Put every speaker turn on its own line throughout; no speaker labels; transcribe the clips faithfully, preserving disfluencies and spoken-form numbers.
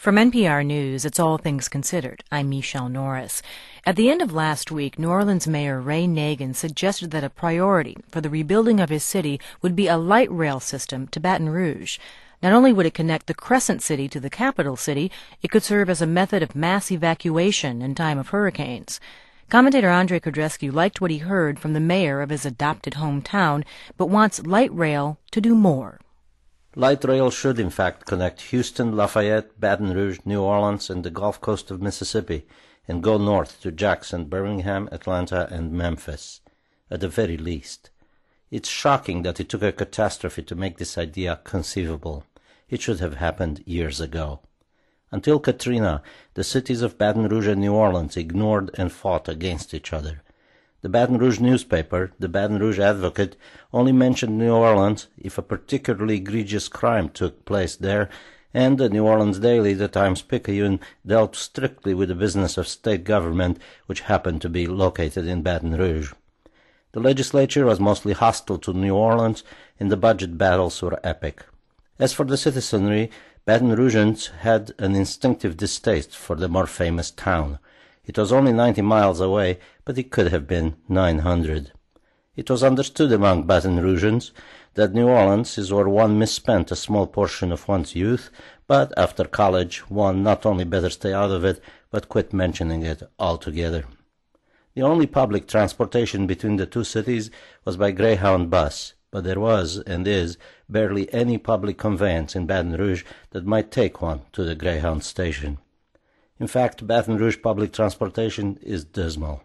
From N P R News, it's All Things Considered. I'm Michelle Norris. At the end of last week, New Orleans Mayor Ray Nagin suggested that a priority for the rebuilding of his city would be a light rail system to Baton Rouge. Not only would it connect the Crescent City to the capital city, it could serve as a method of mass evacuation in time of hurricanes. Commentator Andre Kudreski liked what he heard from the mayor of his adopted hometown, but wants light rail to do more.
Light rail should, in fact, connect Houston, Lafayette, Baton Rouge, New Orleans, and the Gulf Coast of Mississippi, and go north to Jackson, Birmingham, Atlanta, and Memphis, at the very least. It's shocking that it took a catastrophe to make this idea conceivable. It should have happened years ago. Until Katrina, the cities of Baton Rouge and New Orleans ignored and fought against each other. The Baton Rouge newspaper, the Baton Rouge Advocate, only mentioned New Orleans if a particularly egregious crime took place there, and the New Orleans Daily, the Times-Picayune, dealt strictly with the business of state government, which happened to be located in Baton Rouge. The legislature was mostly hostile to New Orleans, and the budget battles were epic. As for the citizenry, Baton Rougeans had an instinctive distaste for the more famous town. It was only ninety miles away, but it could have been nine hundred. It was understood among Baton Rougeans that New Orleans is where one misspent a small portion of one's youth, but after college one not only better stay out of it, but quit mentioning it altogether. The only public transportation between the two cities was by Greyhound bus, but there was, and is, barely any public conveyance in Baton Rouge that might take one to the Greyhound station. In fact, Baton Rouge public transportation is dismal.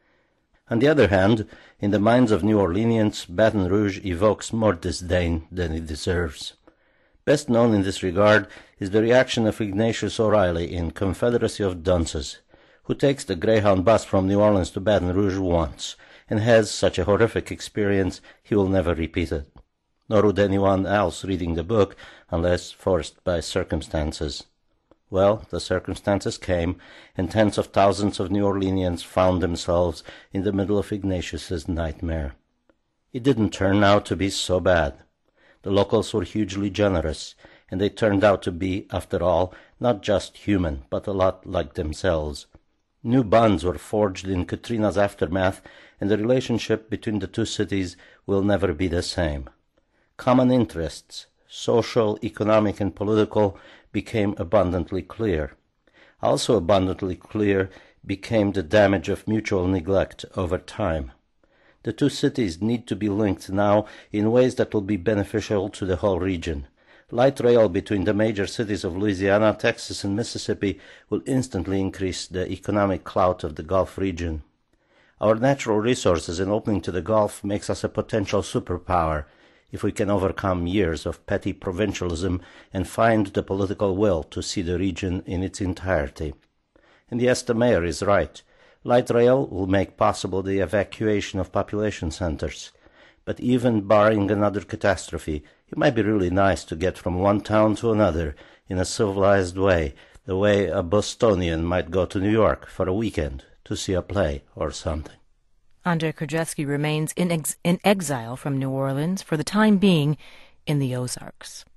On the other hand, in the minds of New Orleanians, Baton Rouge evokes more disdain than it deserves. Best known in this regard is the reaction of Ignatius O'Reilly in Confederacy of Dunces, who takes the Greyhound bus from New Orleans to Baton Rouge once, and has such a horrific experience he will never repeat it. Nor would anyone else reading the book, unless forced by circumstances. Well, the circumstances came, and tens of thousands of New Orleanians found themselves in the middle of Ignatius's nightmare. It didn't turn out to be so bad. The locals were hugely generous, and they turned out to be, after all, not just human, but a lot like themselves. New bonds were forged in Katrina's aftermath, and the relationship between the two cities will never be the same. Common interests, social, economic, and political, became abundantly clear. Also abundantly clear became the damage of mutual neglect over time. The two cities need to be linked now in ways that will be beneficial to the whole region. Light rail between the major cities of Louisiana, Texas, and Mississippi will instantly increase the economic clout of the Gulf region. Our natural resources and opening to the Gulf makes us a potential superpower, if we can overcome years of petty provincialism and find the political will to see the region in its entirety. And yes, the mayor is right. Light rail will make possible the evacuation of population centers. But even barring another catastrophe, it might be really nice to get from one town to another in a civilized way, the way a Bostonian might go to New York for a weekend to see a play or something.
Andre Kudreski remains in, ex- in exile from New Orleans, for the time being in the Ozarks.